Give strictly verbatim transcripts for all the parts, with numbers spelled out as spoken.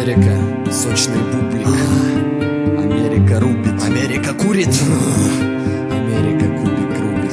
Америка, сочный бублик. Америка рубит, Америка курит. Америка кубик рубит.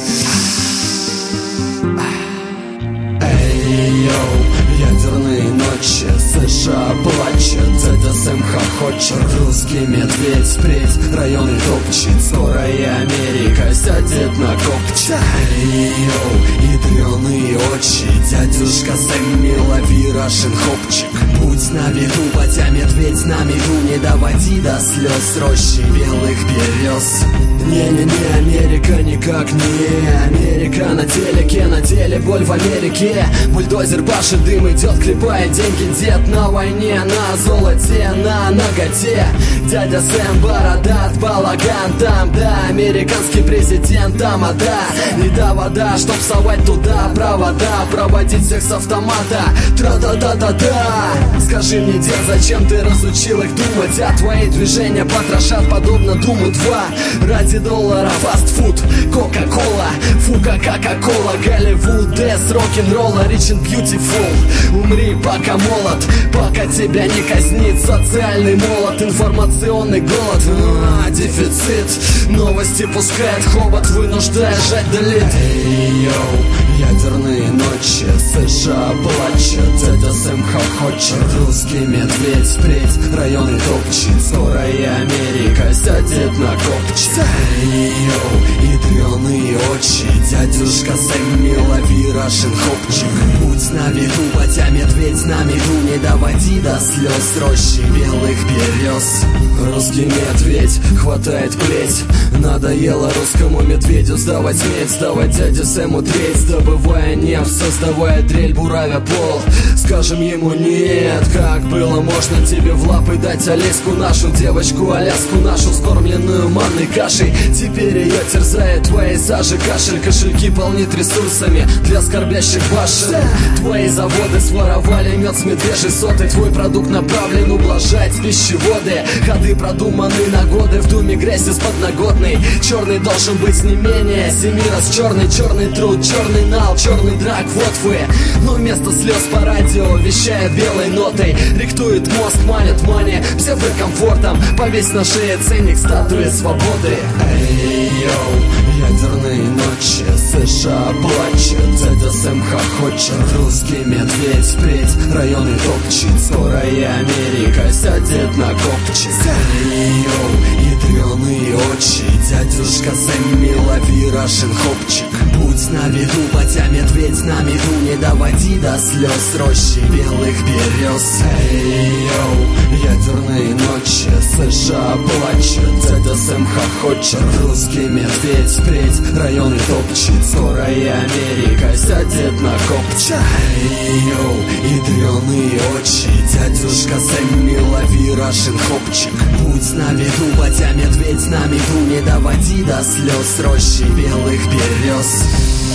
Эй, йоу, ядерные ночи, США плачет, дядя Сэм хохочет, русский медведь впредь районы топчет, скоро и Америка сядет на копчик. Эй, йоу, ядреные очи, дядюшка Сэм, не лови рашен хопчик. Будь на виду, батя медведь на мигу, не доводи до слез рощи белых берез. Не-не-не, Америка никак не Америка на телеке, на теле боль в Америке. Бульдозер пашет, дым идет, клепает деньги дед на войне, на золоте, на наготе. Дядя Сэм бородат, балаган там, да, американский президент там, а да, не до вода, чтоб совать туда провода, проводить всех с автомата, тра-та-та-та-та. Скажи мне, дед, зачем ты разучил их думать, а твои движения потрошат подобно Думу два. Ради доллара фастфуд, кока-кола, фука, кока-кола, Голливуд, дэс, рок-н-ролла, rich and beautiful. Умри, пока молод, пока тебя не казнит социальный молот, информационный голод, а, дефицит, новости пускает хобот, вынуждая жать долит. Эй, йоу, ядерные ночи, США плачет, дядя Сэм хохочет, русский медведь впредь районы топчет, скоро и Америка сядет на копчик. Эй, йоу, ядреные очи, дядюшка Сэм, не лови рашен хопчик. Будь на виду, батя медведь на мигу, не доводи до слез рощи белых берез. Русский медведь хватает плеть, надоело русскому медведю сдавать медь, сдавать дяде Сэму треть, добывая нефть, создавая дрель, буравя пол. Скажем ему нет, как было можно тебе в лапы дать Олеську нашу, девочку Аляску нашу, скормленную манной кашей. Теперь ее терзает твоей сажи кашель, кошельки полнит ресурсами для скорбящих башен. Твои заводы своровали мед с медвежьей соты, твой продукт направлен ублажать пищеводы. Ходы продуманы на годы, в думе грязи с подноготной. Черный должен быть не менее семи раз черный, черный труд, черный нал, черный драк, вот вы. Но вместо слез по радио вещает белой нотой, диктует мозг, манит мани псевдокомфортом, повесь на шее ценник статуи свободы. Эй, йоу, ядерные ночи, США плачет, дядя Сэм хохочет, русский медведь впредь районы топчет, скоро и Америка сядет на копчик. Эй, йоу, ядреные очи, дядюшка Сэм, не лови рашен хопчик. Будь на виду, батя медведь на мигу, не доводи до слез рощи белых берез. Эй, йоу, ядерные ночи, США плачет, дядя Сэм хохочет, русский медведь впредь районы топчет, скоро и Америка сядет на копчик. Эй, йоу, ядреные очи, дядюшка Сэм, не лови рашен хопчик. Будь на виду, батя медведь на мигу, не доводи до слез рощи белых берез.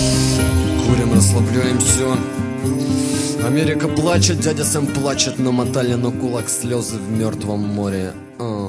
Курим, расслабляемся. Америка плачет, дядя Сэм плачет, намотали на кулак слезы в мертвом море. А.